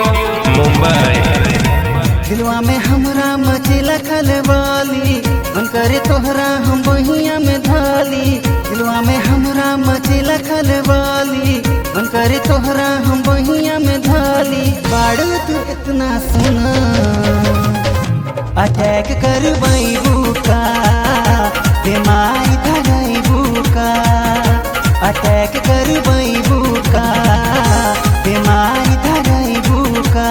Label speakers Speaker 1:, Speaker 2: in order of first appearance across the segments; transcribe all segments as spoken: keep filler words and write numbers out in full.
Speaker 1: मुंबई।
Speaker 2: दिलवा में हमरा मचेला खलबाली, मन करे तोहरा हम बहिया में धाली। दिलवा में हमरा मचेला खलबाली, मन करे तोहरा हम बहिया में धाली। बाड़ू तू इतना सुना, अटैक कर बुका, बेमारी धराई बुका। अटैक कर बुका, बेमारी धराई बुका।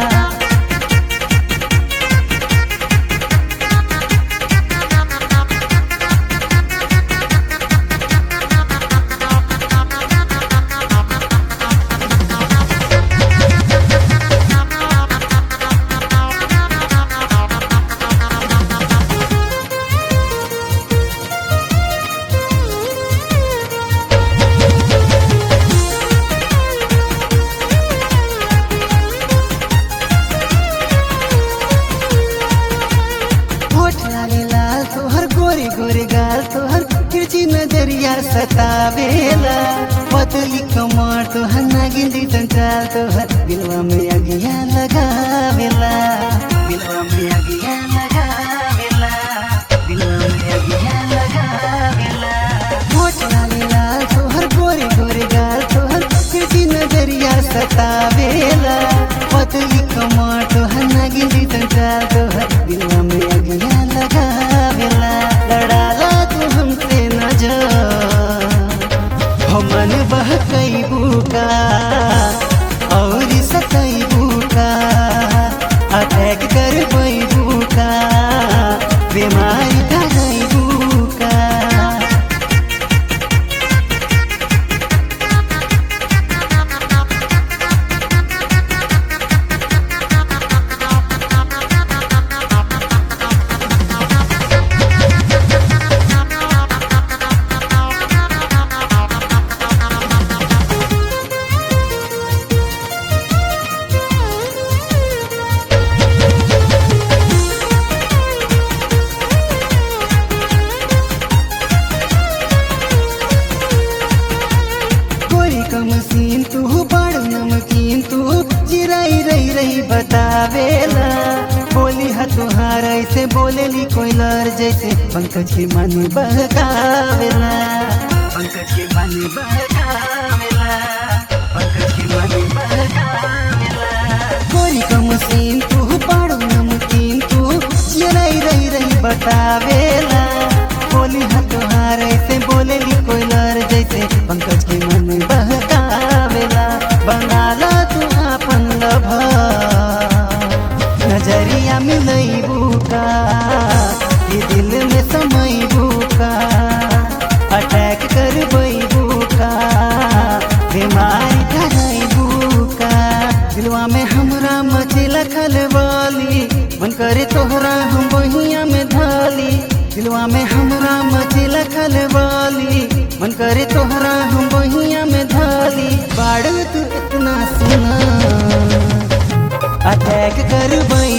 Speaker 2: लाल तोहर गोरे गोरे गाल, तोहर तिरछी नजरिया सतावेला। पतली कमर तोहर नागिन जैसन चाल, तोहर दिलवा में अगिया लगावेला। दिलवा में अगिया लगावेला, दिलवा में अगिया लगावेला। होठ लाले लाल तोहर गोरे गोरे गाल, तोहर तिरछी नजरिया सतावेला। पतली कमर तोहर नागिन जैसन चाल, तोहर दिलवा में अगिया लगावेला। लड़ाला तू हमसे नजर, हो मन बहकई बुका और सकई बुका। अटैक कर बुका, बीमारी धराई बुका। मसीन तू बड़ नमकीन, तू चिराई रही रही बतावेला। बोली हा तुहार ऐसे बोलेली कोई लर जैसे, पंकज के मन बहकावेला। पंकज के मन बहकावेला, पंकज के मन बहकावेला। गोरी का मसीन तू बड़ नमकीन, तू चिराई रही रही बतावेला। बोली हा तुहार ऐसे बोलेली कोई लर जैसे, पंकज के मन बहकावेला। बनाला तू आपन लभा, नजरिया मिलई बुका, ये दिल में समई बुका। अटैक कर बुका, बीमारी धराई बुका। दिलवा में हमरा मचेला खलबाली, मन करे तोहरा हम बहिया में धाली। दिलवा में हमरा मचेला खलबाली, मन करे तोहरा हम बहिया में धाली। बाड़ू तू इतना सुना, अटैक कर